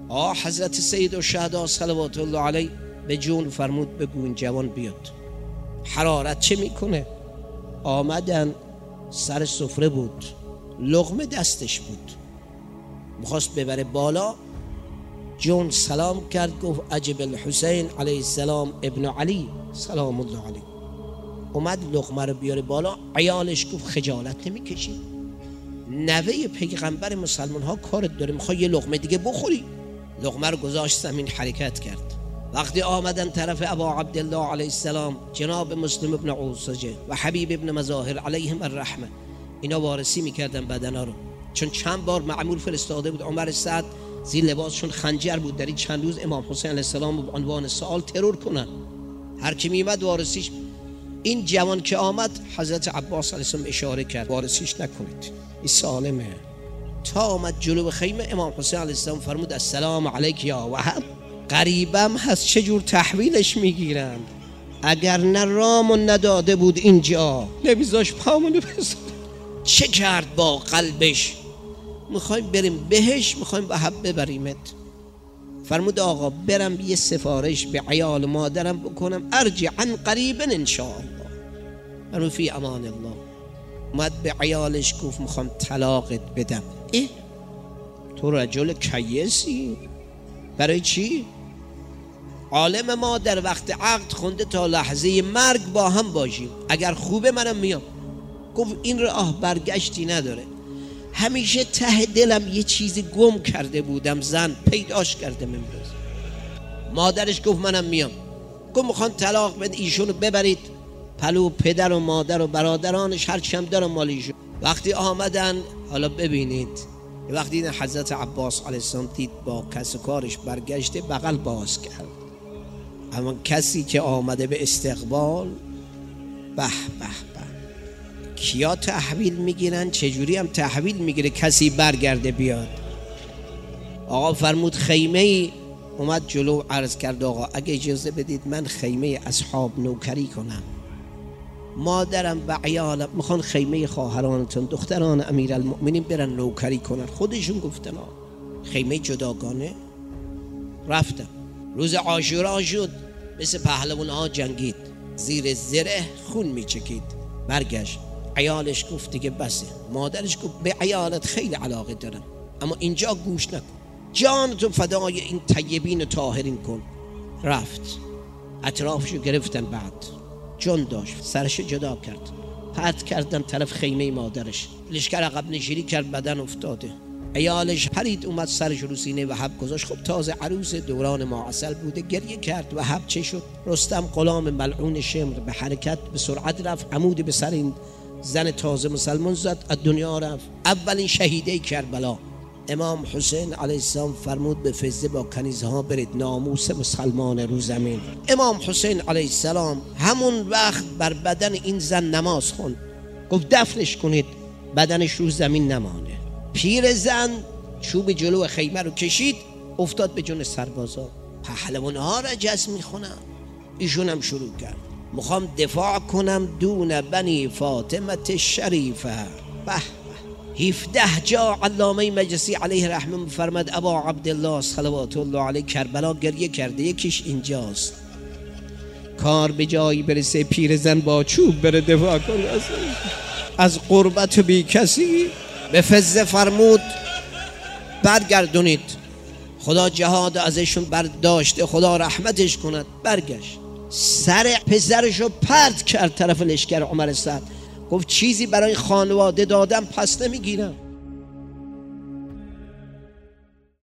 حضرت سید الشهدا صلوات الله علیه به جون فرمود بگو این جوان بیاد. حرارت چه میکنه؟ آمدن، سر سفره بود، لقمه دستش بود، میخواست ببره بالا. جون سلام کرد، گفت عجب الحسین علیه السلام ابن علی سلام الله علیه. اومد لقمه رو بیاره بالا. عیالش گفت خجالت نمیکشی؟ نوه پیغمبر مسلمان ها کارت داره، میخوای یه لقمه دیگه بخوری؟ لقمه رو گذاشت زمین، حرکت کرد. وقتی آمدن طرف ابا عبدالله علیه السلام، جناب مسلم ابن عوسجه و حبیب ابن مظاهر علیهم الرحمه، اینا وارسی میکردن بدنا رو، چون چند بار مأمور فرستاده بود عمر سعد زیر لباسشون خنجر بود، در این چند روز امام حسین علیه السلام به عنوان سوال ترور کنن. هر کی میمد وارسیش. این جوان که آمد حضرت عباس علیه السلام اشاره کرد وارسیش نکنید، این سالمه. تا آمد جلو خیمه، امام حسین علیه السلام فرمود السلام علیک یا وهب. غریبم هست چجور تحویلش میگیرن. اگر نه رامو نداده بود اینجا نمیذاش پامونو بزن. چه کرد با قلبش؟ میخوایم بریم بهش، میخوایم به حب ببریمت. فرمود آقا برم یه سفارش به عیال مادرم بکنم، ارجع عن قریبا ان شاء الله. فرمود فی امان الله. اومد به عیالش گفت میخوام طلاقت بدم. تو رجل کیسی؟ برای چی؟ عالم ما در وقت عقد خونده تا لحظه مرگ با هم باشیم، اگر خوبه منم میام. گفت این راه برگشتی نداره. همیشه ته دلم یه چیزی گم کرده بودم، زن پیداش کردم امروز. مادرش گفت منم میام. گفت میخوان طلاق بده، ایشونو ببرید پلو پدر و مادر و برادرانش هرچی هم دارن مال ایشون. وقتی آمدن، حالا ببینید، وقتی این حضرت عباس علیه السلام دید با کس کارش برگشته، بغل باز کرد. اما کسی که آمده به استقبال، به به به، کیا تحویل میگیرن؟ چجوری هم تحویل میگیره کسی برگرده بیاد؟ آقا فرمود خیمه ای. اومد جلو عرض کرد آقا اگه اجازه بدید من خیمه اصحاب نوکری کنم. مادرم و عیالم میخوان خیمه خواهرانتون دختران امیرالمؤمنین برن نوکری کنن. خودشون گفتن خیمه جداگانه. رفتم. روز عاشورا شد، مثل پهلوان ها جنگید، زیر زره خون میچکید. برگشت. عیالش گفت دیگه بسه. مادرش گفت به عیالت خیلی علاقه دارم، اما اینجا گوش نکن، جانتو فدای این طیبین طاهرین کن. رفت. اطرافشو گرفتن. بعد جان داشت، سرش جدا کرد، پرت کردن طرف خیمه مادرش. لشکر عقب نشینی کرد، بدن افتاده. عیالش پرید اومد سرش رو سینه وهب گذاشت. خب تازه عروس دوران ماعسل بوده، گریه کرد. وهب چه شد؟ رستم غلام ملعون شمر به حرکت به سرعت رفت، عمود به سر این زن تازه مسلمان زد، از دنیا رفت. اولین شهیده کربلا. امام حسین علیه السلام فرمود به فزه با کنیزها برید، ناموس مسلمان رو زمین. امام حسین علیه السلام همون وقت بر بدن این زن نماز خوند، گفت دفنش کنید بدنش رو زمین نمانه. پیر زن چوب جلو خیمه رو کشید، افتاد به جون سربازا. پهلوان ها رجز میخونن. ایشون هم شروع کرد میخوام دفاع کنم دون بنی فاطمه شریفه. به 17 جا علامه مجلسی علیه رحمه فرمد ابا عبدالله صلوات الله علیه کربلا گریه کرده، یکیش اینجاست. کار به جایی برسه پیر زن با چوب بره دفاع کنه از قربت بی کسی. به فزه فرمود برگردونید، خدا جهاد ازشون برداشته، خدا رحمتش کند. برگشت، سر پسرشو پرت کرد طرف لشکر عمر سعد. گفت چیزی برای خانواده دادم پس نمیگیرم.